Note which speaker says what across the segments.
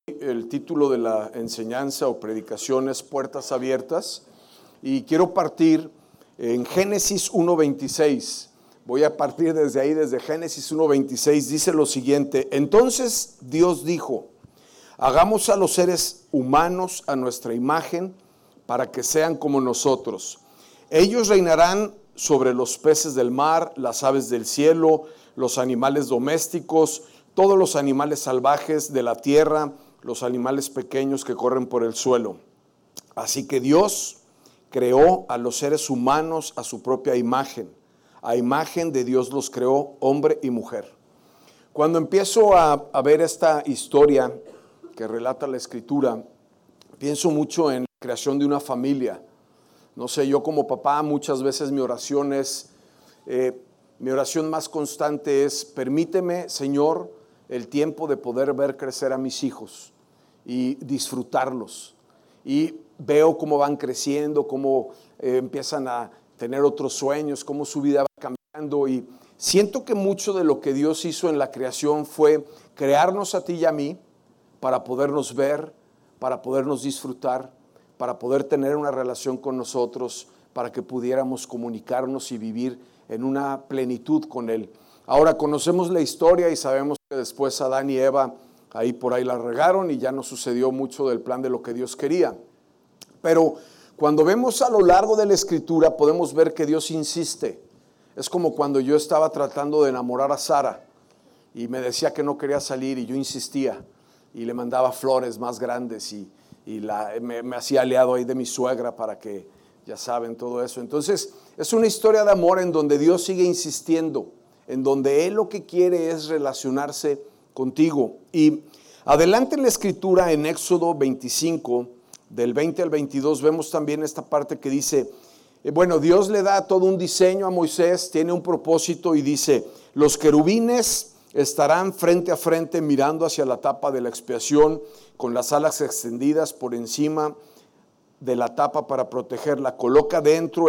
Speaker 1: El título de la enseñanza o predicación es Puertas Abiertas y quiero partir en Génesis 1:26. Voy a partir desde ahí, desde Génesis 1:26, dice lo siguiente: entonces Dios dijo, hagamos a los seres humanos a nuestra imagen para que sean como nosotros. Ellos reinarán sobre los peces del mar, las aves del cielo, los animales domésticos, todos los animales salvajes de la tierra, los animales pequeños que corren por el suelo. Así que Dios creó a los seres humanos a su propia imagen. A imagen de Dios los creó, hombre y mujer. Cuando empiezo a ver esta historia que relata la Escritura, pienso mucho en la creación de una familia. No sé, yo como papá muchas veces mi oración más constante es: permíteme, Señor, el tiempo de poder ver crecer a mis hijos y disfrutarlos. Y veo cómo van creciendo, cómo empiezan a tener otros sueños, cómo su vida va cambiando. Y siento que mucho de lo que Dios hizo en la creación fue crearnos a ti y a mí para podernos ver, para podernos disfrutar, para poder tener una relación con nosotros, para que pudiéramos comunicarnos y vivir en una plenitud con Él. Ahora conocemos la historia y sabemos que después Adán y Eva ahí por ahí la regaron y ya no sucedió mucho del plan de lo que Dios quería. Pero cuando vemos a lo largo de la Escritura podemos ver que Dios insiste. Es como cuando yo estaba tratando de enamorar a Sara y me decía que no quería salir y yo insistía y le mandaba flores más grandes y me hacía aliado ahí de mi suegra para que, ya saben, todo eso. Entonces es una historia de amor en donde Dios sigue insistiendo, en donde Él lo que quiere es relacionarse contigo. Y adelante en la Escritura, en Éxodo 25, del 20 al 22, vemos también esta parte que dice, Dios le da todo un diseño a Moisés, tiene un propósito y dice, los querubines estarán frente a frente mirando hacia la tapa de la expiación, con las alas extendidas por encima de la tapa para protegerla. Coloca dentro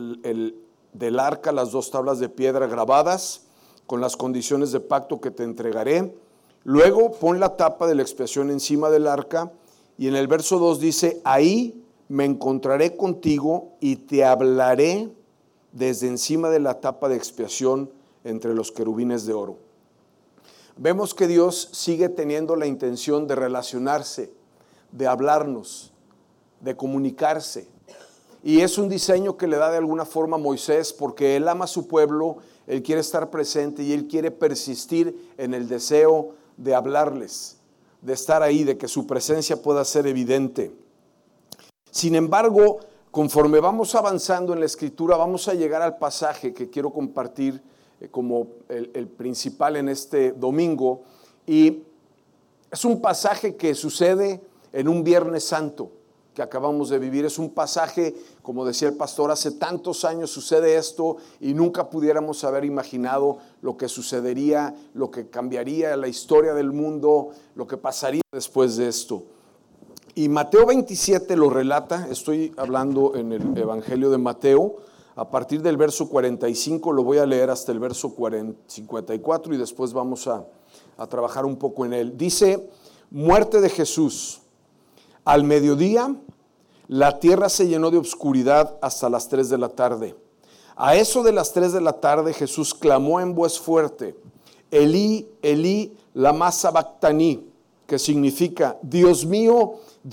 Speaker 1: del arca las 2 tablas de piedra grabadas con las condiciones de pacto que te entregaré. Luego pon la tapa de la expiación encima del arca. Y en el verso 2 dice, ahí me encontraré contigo y te hablaré desde encima de la tapa de expiación entre los querubines de oro. Vemos que Dios sigue teniendo la intención de relacionarse, de hablarnos, de comunicarse. Y es un diseño que le da de alguna forma a Moisés porque Él ama a su pueblo, Él quiere estar presente y Él quiere persistir en el deseo de hablarles, de estar ahí, de que su presencia pueda ser evidente. Sin embargo, conforme vamos avanzando en la Escritura, vamos a llegar al pasaje que quiero compartir como el principal en este domingo, y es un pasaje que sucede en un Viernes Santo que acabamos de vivir. Es un pasaje, como decía el pastor, hace tantos años sucede esto y nunca pudiéramos haber imaginado lo que sucedería, lo que cambiaría la historia del mundo, lo que pasaría después de esto. Y Mateo 27 lo relata. Estoy hablando en el Evangelio de Mateo. A partir del verso 45 lo voy a leer hasta el verso 54 y después vamos a trabajar un poco en él. Dice, muerte de Jesús. Al mediodía, la tierra se llenó de oscuridad hasta las 3 de la tarde. A eso de las 3 de la tarde, Jesús clamó en voz fuerte, Elí, Elí, lama sabactani, que significa, Dios mío,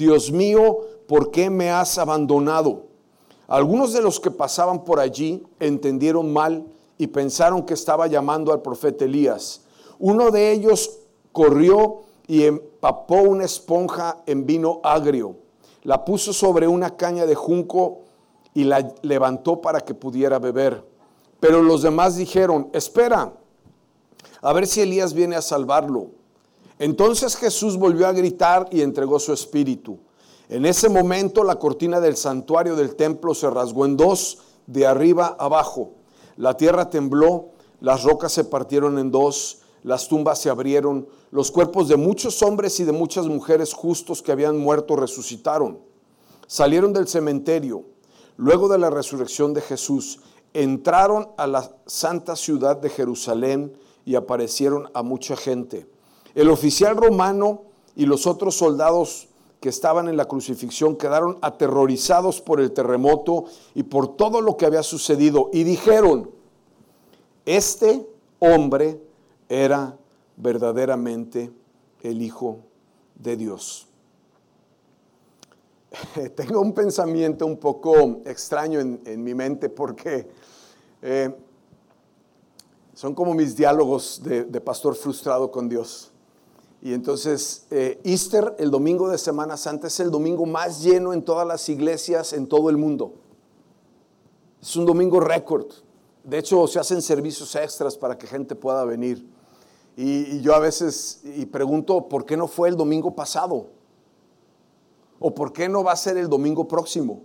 Speaker 1: ¿por qué me has abandonado? Algunos de los que pasaban por allí entendieron mal y pensaron que estaba llamando al profeta Elías. Uno de ellos corrió y empapó una esponja en vino agrio, la puso sobre una caña de junco y la levantó para que pudiera beber. Pero los demás dijeron, espera, a ver si Elías viene a salvarlo. Entonces Jesús volvió a gritar y entregó su espíritu. En ese momento la cortina del santuario del templo se rasgó en 2, de arriba a abajo. La tierra tembló, las rocas se partieron en 2, las tumbas se abrieron, los cuerpos de muchos hombres y de muchas mujeres justos que habían muerto resucitaron. Salieron del cementerio. Luego de la resurrección de Jesús, entraron a la santa ciudad de Jerusalén y aparecieron a mucha gente. El oficial romano y los otros soldados que estaban en la crucifixión quedaron aterrorizados por el terremoto y por todo lo que había sucedido, y dijeron: este hombre era verdaderamente el Hijo de Dios. Tengo un pensamiento un poco extraño en mi mente, porque son como mis diálogos de pastor frustrado con Dios. Y entonces Easter, el domingo de Semana Santa, es el domingo más lleno en todas las iglesias en todo el mundo. Es un domingo récord. De hecho, se hacen servicios extras para que gente pueda venir. Y yo a veces pregunto, ¿por qué no fue el domingo pasado? ¿O por qué no va a ser el domingo próximo?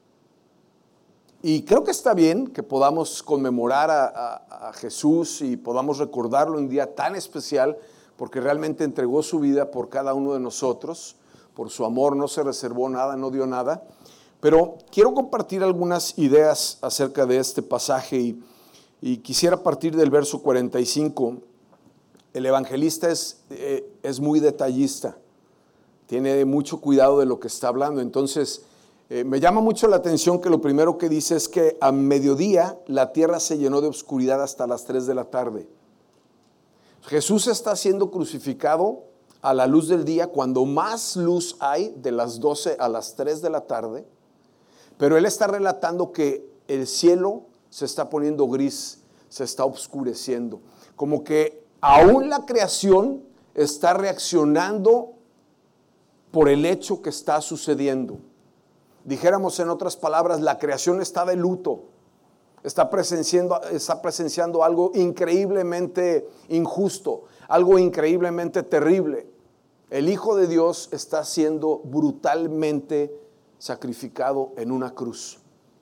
Speaker 1: Y creo que está bien que podamos conmemorar a Jesús y podamos recordarlo en un día tan especial, porque realmente entregó su vida por cada uno de nosotros. Por su amor no se reservó nada, no dio nada. Pero quiero compartir algunas ideas acerca de este pasaje y quisiera partir del verso 45. El evangelista es muy detallista, tiene mucho cuidado de lo que está hablando. Entonces, me llama mucho la atención que lo primero que dice es que a mediodía la tierra se llenó de oscuridad hasta las 3 de la tarde. Jesús está siendo crucificado a la luz del día, cuando más luz hay, de las 12 a las 3 de la tarde, pero él está relatando que el cielo se está poniendo gris, se está oscureciendo, como que aún la creación está reaccionando por el hecho que está sucediendo. Dijéramos en otras palabras, la creación está de luto, está presenciando algo increíblemente injusto, algo increíblemente terrible. El Hijo de Dios está siendo brutalmente sacrificado en una cruz.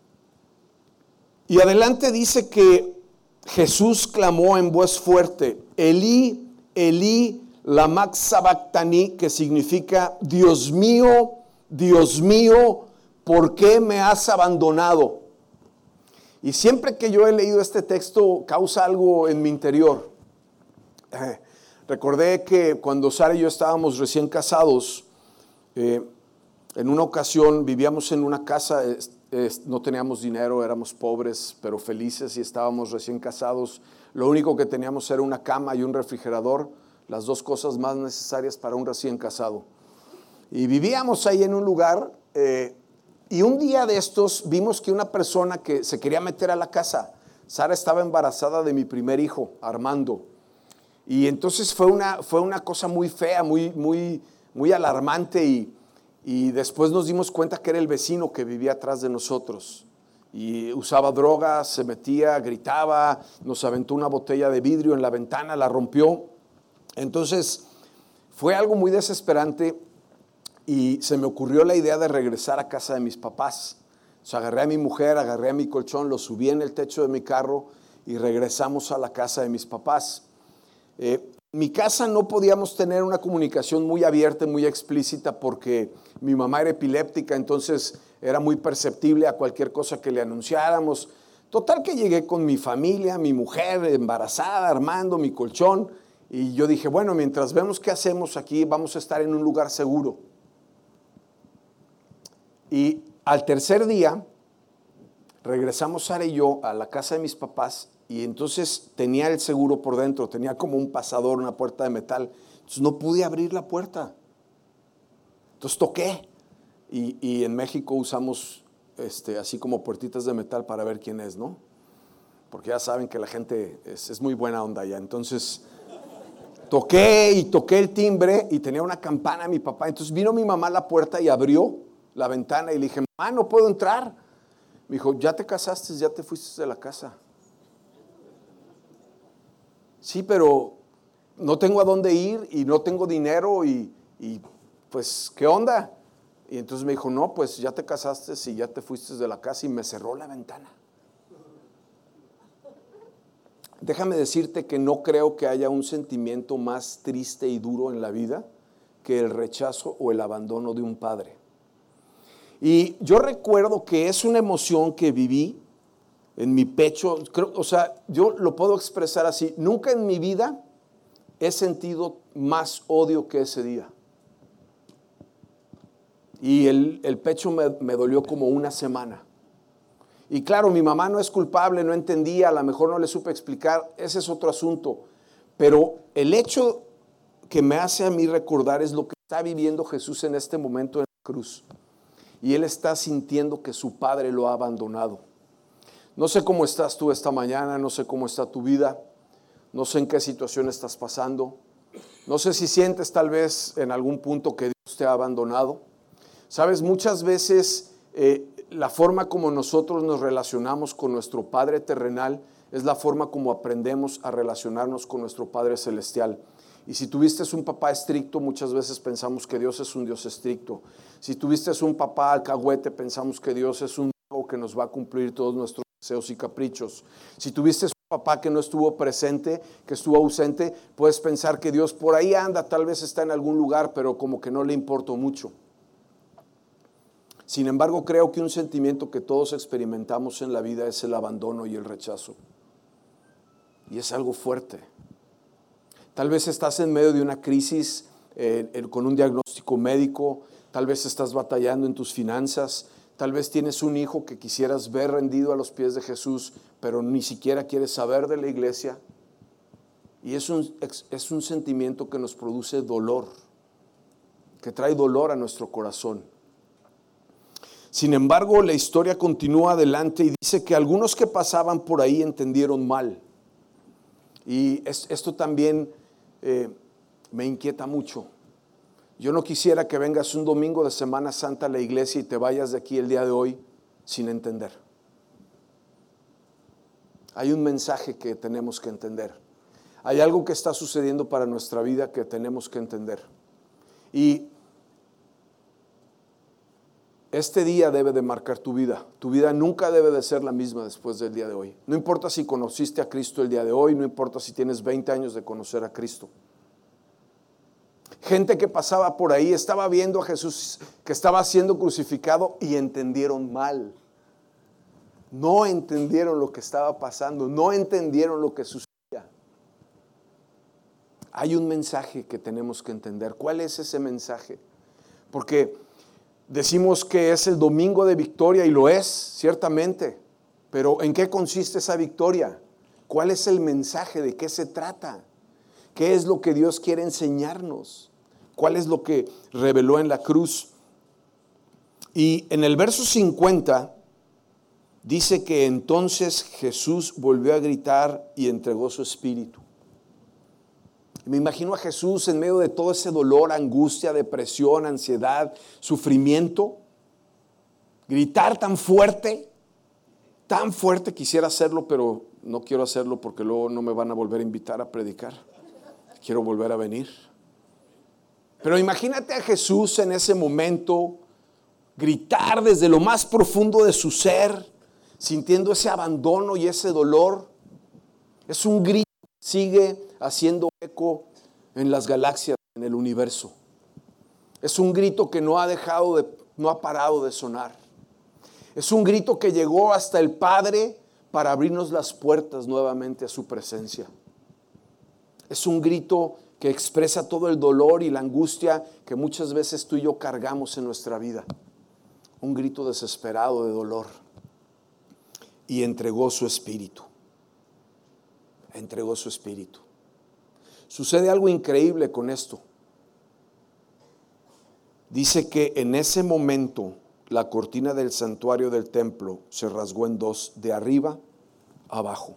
Speaker 1: Y adelante dice que Jesús clamó en voz fuerte: Elí, Elí, lama sabactani, que significa: Dios mío, ¿por qué me has abandonado? Y siempre que yo he leído este texto causa algo en mi interior. Recordé que cuando Sara y yo estábamos recién casados, en una ocasión vivíamos en una casa, no teníamos dinero, éramos pobres pero felices y estábamos recién casados. Lo único que teníamos era una cama y un refrigerador, las dos cosas más necesarias para un recién casado. Y vivíamos ahí en un lugar, y un día de estos vimos que una persona que se quería meter a la casa. Sara estaba embarazada de mi primer hijo, Armando. Y entonces fue una cosa muy fea, muy alarmante, y después nos dimos cuenta que era el vecino que vivía atrás de nosotros. Y usaba drogas, se metía, gritaba, nos aventó una botella de vidrio en la ventana, la rompió. Entonces fue algo muy desesperante y se me ocurrió la idea de regresar a casa de mis papás. O sea, agarré a mi mujer, agarré a mi colchón, lo subí en el techo de mi carro y regresamos a la casa de mis papás. En mi casa no podíamos tener una comunicación muy abierta, muy explícita, porque mi mamá era epiléptica, entonces era muy perceptible a cualquier cosa que le anunciáramos. Total que llegué con mi familia, mi mujer embarazada, Armando, mi colchón, y yo dije, bueno, mientras vemos qué hacemos aquí, vamos a estar en un lugar seguro. Y al tercer día regresamos Sara y yo a la casa de mis papás, y entonces tenía el seguro por dentro, tenía como un pasador, una puerta de metal. Entonces no pude abrir la puerta. Entonces toqué. Y en México usamos así como puertitas de metal para ver quién es, ¿no? Porque ya saben que la gente es muy buena onda ya. Entonces toqué el timbre y tenía una campana mi papá. Entonces vino mi mamá a la puerta y abrió la ventana y le dije, mamá, no puedo entrar. Me dijo, ya te casaste, ya te fuiste de la casa. Sí, pero no tengo a dónde ir y no tengo dinero y pues, ¿qué onda? Y entonces me dijo, no, pues ya te casaste y ya te fuiste de la casa, y me cerró la ventana. Déjame decirte que no creo que haya un sentimiento más triste y duro en la vida que el rechazo o el abandono de un padre. Y yo recuerdo que es una emoción que viví en mi pecho, yo lo puedo expresar así: nunca en mi vida he sentido más odio que ese día. y el pecho me dolió como una semana. Y claro, mi mamá no es culpable, no entendía, a lo mejor no le supe explicar, ese es otro asunto. Pero el hecho que me hace a mí recordar es lo que está viviendo Jesús en este momento en la cruz. Y Él está sintiendo que su Padre lo ha abandonado. No sé cómo estás tú esta mañana, no sé cómo está tu vida, no sé en qué situación estás pasando. No sé si sientes tal vez en algún punto que Dios te ha abandonado. Sabes, muchas veces la forma como nosotros nos relacionamos con nuestro Padre terrenal es la forma como aprendemos a relacionarnos con nuestro Padre celestial. Y si tuviste un papá estricto, muchas veces pensamos que Dios es un Dios estricto. Si tuviste un papá alcahuete, pensamos que Dios es un Dios que nos va a cumplir todos nuestros deseos y caprichos. Si tuviste un papá que no estuvo presente, que estuvo ausente, puedes pensar que Dios por ahí anda, tal vez está en algún lugar, pero como que no le importó mucho. Sin embargo, creo que un sentimiento que todos experimentamos en la vida es el abandono y el rechazo. Y es algo fuerte. Tal vez estás en medio de una crisis con un diagnóstico médico, tal vez estás batallando en tus finanzas, tal vez tienes un hijo que quisieras ver rendido a los pies de Jesús, pero ni siquiera quieres saber de la iglesia. Y es un sentimiento que nos produce dolor, que trae dolor a nuestro corazón. Sin embargo, la historia continúa adelante y dice que algunos que pasaban por ahí entendieron mal. Y esto también me inquieta mucho. Yo no quisiera que vengas un domingo de Semana Santa a la iglesia y te vayas de aquí el día de hoy sin entender. Hay un mensaje que tenemos que entender. Hay algo que está sucediendo para nuestra vida que tenemos que entender. Y este día debe de marcar tu vida. Tu vida nunca debe de ser la misma después del día de hoy. No importa si conociste a Cristo el día de hoy, no importa si tienes 20 años de conocer a Cristo. Gente que pasaba por ahí estaba viendo a Jesús que estaba siendo crucificado y entendieron mal. No entendieron lo que estaba pasando, no entendieron lo que sucedía. Hay un mensaje que tenemos que entender. ¿Cuál es ese mensaje? Porque decimos que es el domingo de victoria y lo es, ciertamente. Pero ¿en qué consiste esa victoria? ¿Cuál es el mensaje? ¿De qué se trata? ¿Qué es lo que Dios quiere enseñarnos? ¿Cuál es lo que reveló en la cruz? Y en el verso 50 dice que entonces Jesús volvió a gritar y entregó su espíritu. Me imagino a Jesús en medio de todo ese dolor, angustia, depresión, ansiedad, sufrimiento. Gritar tan fuerte, quisiera hacerlo, pero no quiero hacerlo porque luego no me van a volver a invitar a predicar. Quiero volver a venir. Pero imagínate a Jesús en ese momento, gritar desde lo más profundo de su ser, sintiendo ese abandono y ese dolor. Es un grito que sigue haciendo eco en las galaxias, en el universo. Es un grito que no ha parado de sonar. Es un grito que llegó hasta el Padre para abrirnos las puertas nuevamente a su presencia. Es un grito que expresa todo el dolor y la angustia que muchas veces tú y yo cargamos en nuestra vida. Un grito desesperado de dolor. Y entregó su espíritu. Entregó su espíritu. Sucede algo increíble con esto. Dice que en ese momento la cortina del santuario del templo se rasgó en dos, de arriba a abajo.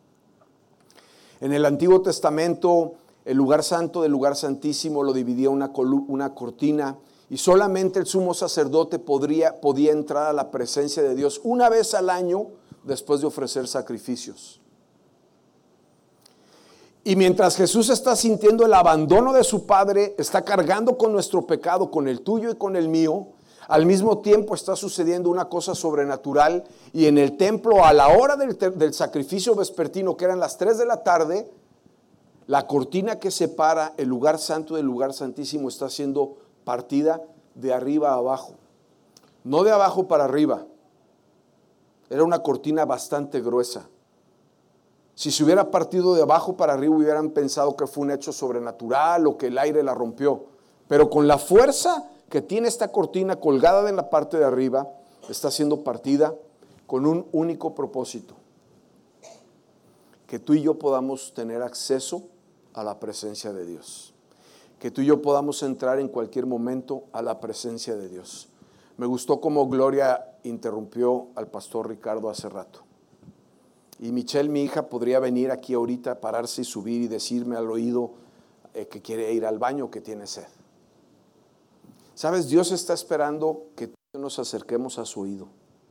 Speaker 1: En el Antiguo Testamento, el lugar santo del lugar santísimo lo dividía una cortina y solamente el sumo sacerdote podía entrar a la presencia de Dios una vez al año después de ofrecer sacrificios. Y mientras Jesús está sintiendo el abandono de su Padre, está cargando con nuestro pecado, con el tuyo y con el mío, al mismo tiempo está sucediendo una cosa sobrenatural y en el templo a la hora del sacrificio vespertino, que eran las 3 de la tarde, la cortina que separa el lugar santo del lugar santísimo está siendo partida de arriba a abajo, no de abajo para arriba. Era una cortina bastante gruesa. Si se hubiera partido de abajo para arriba, hubieran pensado que fue un hecho sobrenatural o que el aire la rompió. Pero con la fuerza que tiene esta cortina colgada en la parte de arriba, está siendo partida con un único propósito: que tú y yo podamos tener acceso a la presencia de Dios, que tú y yo podamos entrar en cualquier momento a la presencia de Dios. Me gustó cómo Gloria interrumpió al pastor Ricardo hace rato. Y Michelle, mi hija, podría venir aquí ahorita, pararse y subir y decirme al oído que quiere ir al baño, que tiene sed. ¿Sabes? Dios está esperando que tú y yo nos acerquemos a su oído.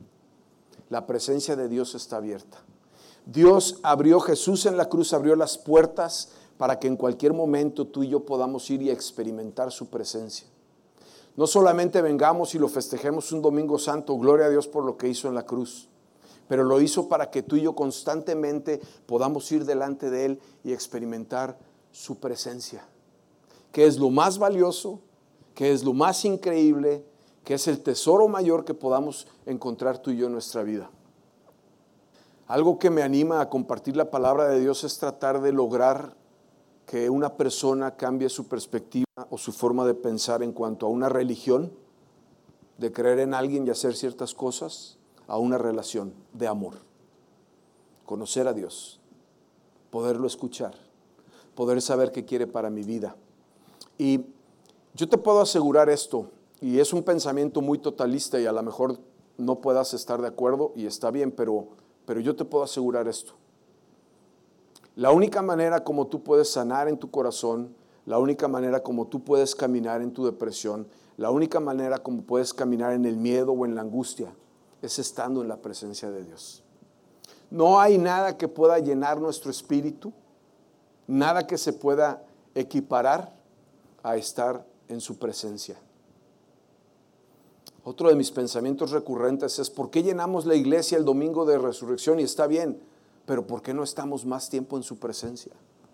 Speaker 1: La presencia de Dios está abierta. Dios abrió, Jesús en la cruz abrió las puertas para que en cualquier momento tú y yo podamos ir y experimentar su presencia. No solamente vengamos y lo festejemos un domingo santo, gloria a Dios por lo que hizo en la cruz, pero lo hizo para que tú y yo constantemente podamos ir delante de Él y experimentar su presencia, que es lo más valioso, que es lo más increíble, que es el tesoro mayor que podamos encontrar tú y yo en nuestra vida. Algo que me anima a compartir la palabra de Dios es tratar de lograr que una persona cambie su perspectiva o su forma de pensar en cuanto a una religión, de creer en alguien y hacer ciertas cosas, a una relación de amor. Conocer a Dios, poderlo escuchar, poder saber qué quiere para mi vida. Y yo te puedo asegurar esto, y es un pensamiento muy totalista y a lo mejor no puedas estar de acuerdo y está bien, pero yo te puedo asegurar esto. La única manera como tú puedes sanar en tu corazón, la única manera como tú puedes caminar en tu depresión, la única manera como puedes caminar en el miedo o en la angustia, es estando en la presencia de Dios. No hay nada que pueda llenar nuestro espíritu, nada que se pueda equiparar a estar en su presencia. Otro de mis pensamientos recurrentes es: ¿por qué llenamos la iglesia el domingo de resurrección? Y está bien, pero ¿por qué no estamos más tiempo en su presencia?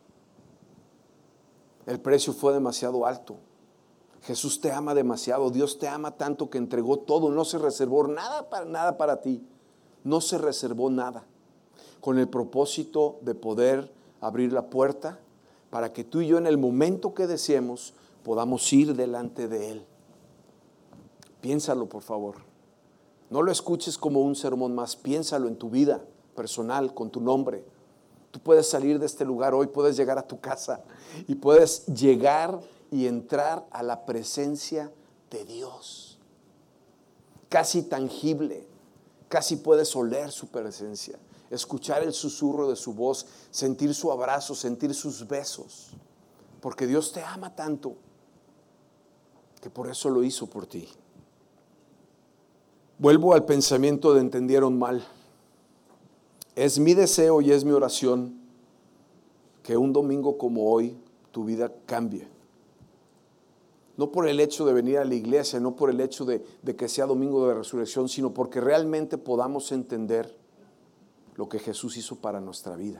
Speaker 1: El precio fue demasiado alto. Jesús te ama demasiado, Dios te ama tanto que entregó todo, no se reservó nada para ti, no se reservó nada, con el propósito de poder abrir la puerta para que tú y yo en el momento que deseemos podamos ir delante de Él. Piénsalo, por favor. No lo escuches como un sermón más, piénsalo en tu vida personal, con tu nombre. Tú puedes salir de este lugar hoy, puedes llegar a tu casa y puedes llegar y entrar a la presencia de Dios. Casi tangible, casi puedes oler su presencia, escuchar el susurro de su voz, sentir su abrazo, sentir sus besos, porque Dios te ama tanto que por eso lo hizo por ti. Vuelvo al pensamiento de entendieron mal. Es mi deseo y es mi oración que un domingo como hoy tu vida cambie. No por el hecho de venir a la iglesia, no por el hecho de que sea domingo de resurrección, sino porque realmente podamos entender lo que Jesús hizo para nuestra vida.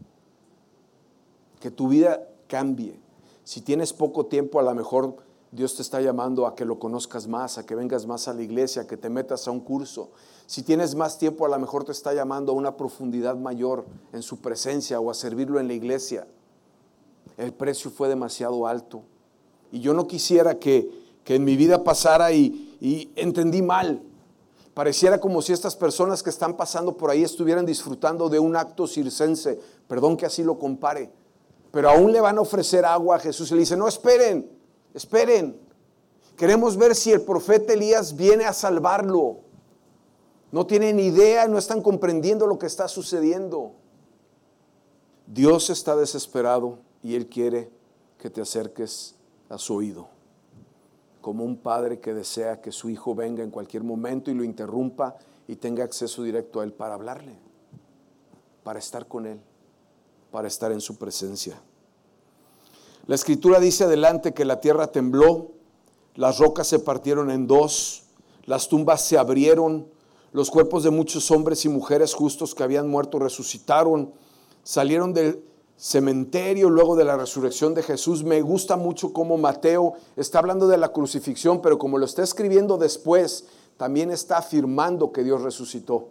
Speaker 1: Que tu vida cambie. Si tienes poco tiempo, a lo mejor Dios te está llamando a que lo conozcas más, a que vengas más a la iglesia, a que te metas a un curso. Si tienes más tiempo, a lo mejor te está llamando a una profundidad mayor en su presencia o a servirlo en la iglesia. El precio fue demasiado alto. Y yo no quisiera que en mi vida pasara y entendí mal. Pareciera como si estas personas que están pasando por ahí estuvieran disfrutando de un acto circense. Perdón que así lo compare. Pero aún le van a ofrecer agua a Jesús y le dice: no, esperen. Queremos ver si el profeta Elías viene a salvarlo. No tienen idea, no están comprendiendo lo que está sucediendo. Dios está desesperado y Él quiere que te acerques a su oído, como un padre que desea que su hijo venga en cualquier momento y lo interrumpa y tenga acceso directo a Él para hablarle, para estar con Él, para estar en su presencia. La Escritura dice adelante que la tierra tembló, las rocas se partieron en dos, las tumbas se abrieron, los cuerpos de muchos hombres y mujeres justos que habían muerto resucitaron, salieron del cementerio luego de la resurrección de Jesús. Me gusta mucho cómo Mateo está hablando de la crucifixión, pero como lo está escribiendo después, también está afirmando que Dios resucitó.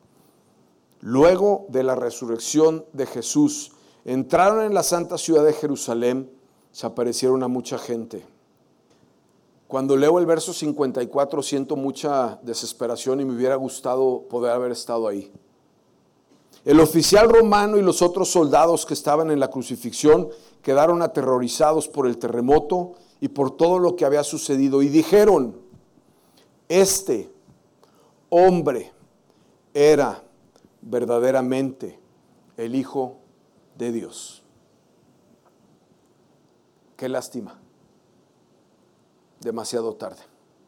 Speaker 1: Luego de la resurrección de Jesús, entraron en la santa ciudad de Jerusalén, se aparecieron a mucha gente. Cuando leo el verso 54 siento mucha desesperación y me hubiera gustado poder haber estado ahí. El oficial romano y los otros soldados que estaban en la crucifixión quedaron aterrorizados por el terremoto y por todo lo que había sucedido y dijeron: este hombre era verdaderamente el Hijo de Dios. Qué lástima. Demasiado tarde.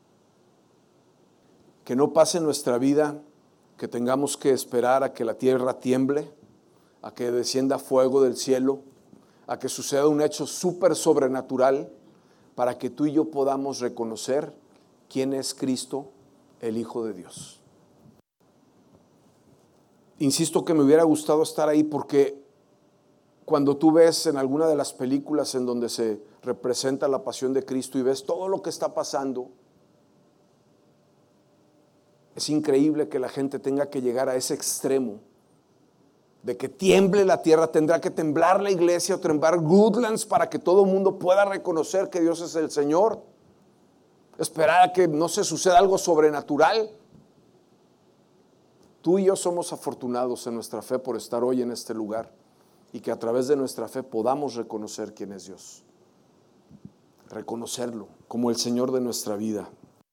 Speaker 1: Que no pase en nuestra vida que tengamos que esperar a que la tierra tiemble, a que descienda fuego del cielo, a que suceda un hecho súper sobrenatural para que tú y yo podamos reconocer quién es Cristo, el Hijo de Dios. Insisto que me hubiera gustado estar ahí porque cuando tú ves en alguna de las películas en donde se representa la pasión de Cristo y ves todo lo que está pasando, es increíble que la gente tenga que llegar a ese extremo de que tiemble la tierra. Tendrá que temblar la iglesia o temblar Goodlands para que todo el mundo pueda reconocer que Dios es el Señor. Esperar a que no se suceda algo sobrenatural. Tú y yo somos afortunados en nuestra fe por estar hoy en este lugar y que a través de nuestra fe podamos reconocer quién es Dios. Reconocerlo como el Señor de nuestra vida.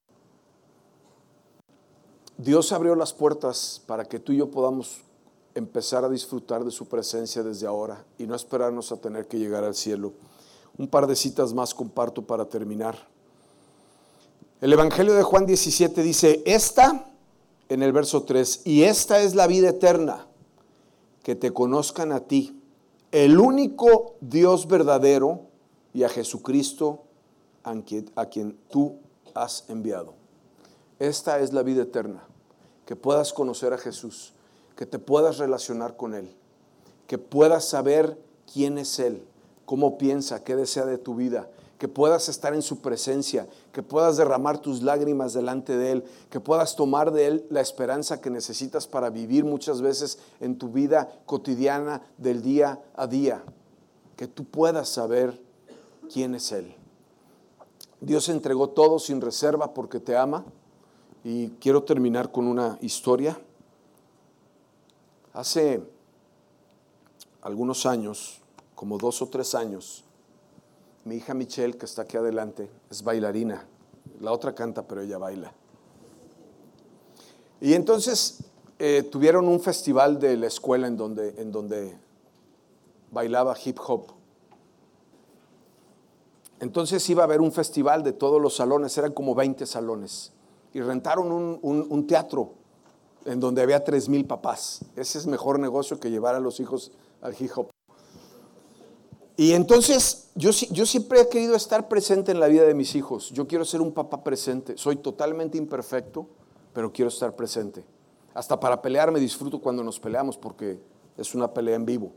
Speaker 1: Dios abrió las puertas para que tú y yo podamos empezar a disfrutar de su presencia desde ahora y no esperarnos a tener que llegar al cielo. Un par de citas más comparto para terminar. El Evangelio de Juan 17 dice: en el verso 3, y esta es la vida eterna, que te conozcan a ti, el único Dios verdadero, y a Jesucristo a quien tú has enviado. Esta es la vida eterna, que puedas conocer a Jesús, que te puedas relacionar con Él, que puedas saber quién es Él, cómo piensa, qué desea de tu vida, que puedas estar en su presencia, que puedas derramar tus lágrimas delante de Él, que puedas tomar de Él la esperanza que necesitas para vivir muchas veces en tu vida cotidiana del día a día, que tú puedas saber quién es Él. Dios entregó todo sin reserva porque te ama. Y quiero terminar con una historia. Hace algunos años, como 2 o 3 años, mi hija Michelle, que está aquí adelante, es bailarina. La otra canta, pero ella baila. Y entonces tuvieron un festival de la escuela en donde bailaba hip hop. Entonces iba a haber un festival de todos los salones, eran como 20 salones. Y rentaron un teatro en donde había 3,000 papás. Ese es mejor negocio que llevar a los hijos al hip hop. Y entonces yo siempre he querido estar presente en la vida de mis hijos. Yo quiero ser un papá presente. Soy totalmente imperfecto, pero quiero estar presente. Hasta para pelear me disfruto cuando nos peleamos porque es una pelea en vivo.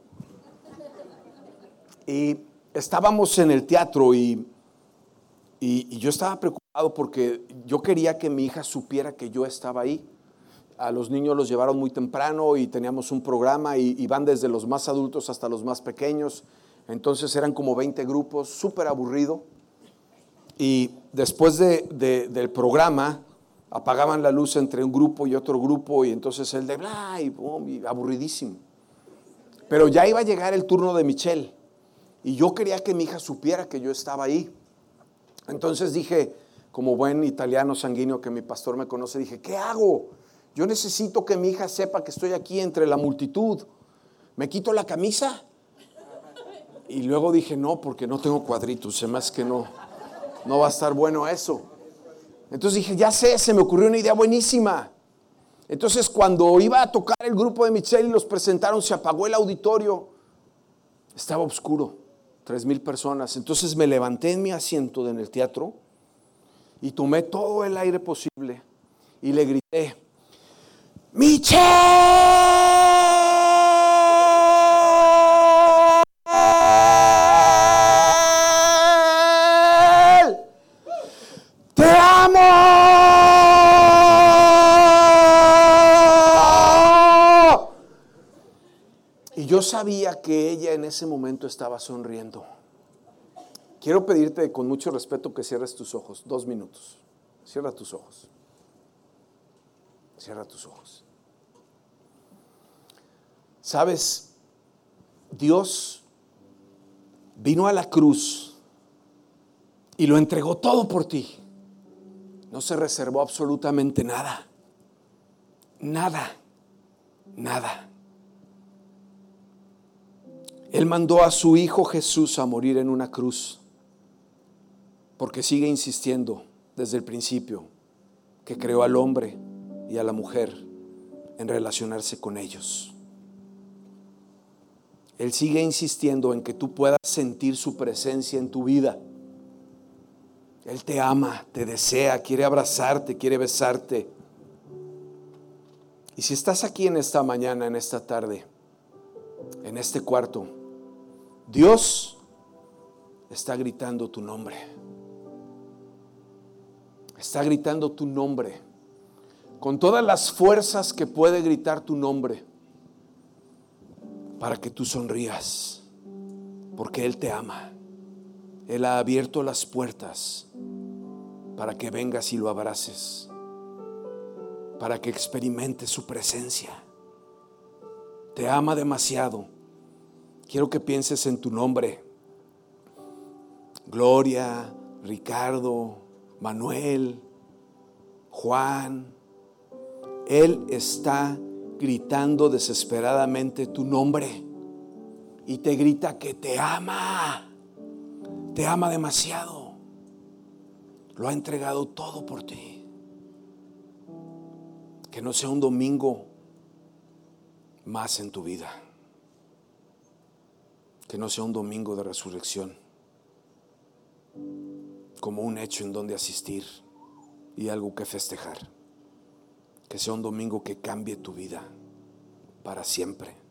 Speaker 1: Y estábamos en el teatro y yo estaba preocupado porque yo quería que mi hija supiera que yo estaba ahí. A los niños los llevaron muy temprano y teníamos un programa y van desde los más adultos hasta los más pequeños. Entonces eran como 20 grupos, súper aburrido. Y después del programa apagaban la luz entre un grupo y otro grupo y entonces el de bla y boom, y aburridísimo. Pero ya iba a llegar el turno de Michelle y yo quería que mi hija supiera que yo estaba ahí. Entonces dije, como buen italiano sanguíneo que mi pastor me conoce, dije, ¿qué hago? Yo necesito que mi hija sepa que estoy aquí entre la multitud. ¿Me quito la camisa? Y luego dije, no, porque no tengo cuadritos, se me hace que no va a estar bueno eso. Entonces dije, ya sé, se me ocurrió una idea buenísima. Entonces cuando iba a tocar el grupo de Michelle y los presentaron, se apagó el auditorio. Estaba oscuro. 3,000 personas. Entonces me levanté en mi asiento en el teatro y tomé todo el aire posible y le grité, ¡Michelle! ¡Te amo! Y yo sabía que ella en ese momento estaba sonriendo. Quiero pedirte con mucho respeto que cierres tus ojos, 2 minutos. Cierra tus ojos. Cierra tus ojos. ¿Sabes? Dios vino a la cruz y lo entregó todo por ti. No se reservó absolutamente nada. Nada. Nada. Él mandó a su Hijo Jesús a morir en una cruz, porque sigue insistiendo desde el principio que creó al hombre y a la mujer en relacionarse con ellos. Él sigue insistiendo en que tú puedas sentir su presencia en tu vida. Él te ama, te desea, quiere abrazarte, quiere besarte. Y si estás aquí en esta mañana, en esta tarde, en este cuarto, Dios está gritando tu nombre. Está gritando tu nombre con todas las fuerzas que puede gritar tu nombre, para que tú sonrías, porque Él te ama. Él ha abierto las puertas para que vengas y lo abraces, para que experimentes su presencia. Te ama demasiado. Quiero que pienses en tu nombre: Gloria, Ricardo, Manuel, Juan. Él está gritando desesperadamente tu nombre y te grita que te ama demasiado. Lo ha entregado todo por ti. Que no sea un domingo más en tu vida, que no sea un domingo de resurrección como un hecho en donde asistir y algo que festejar. Que sea un domingo que cambie tu vida para siempre.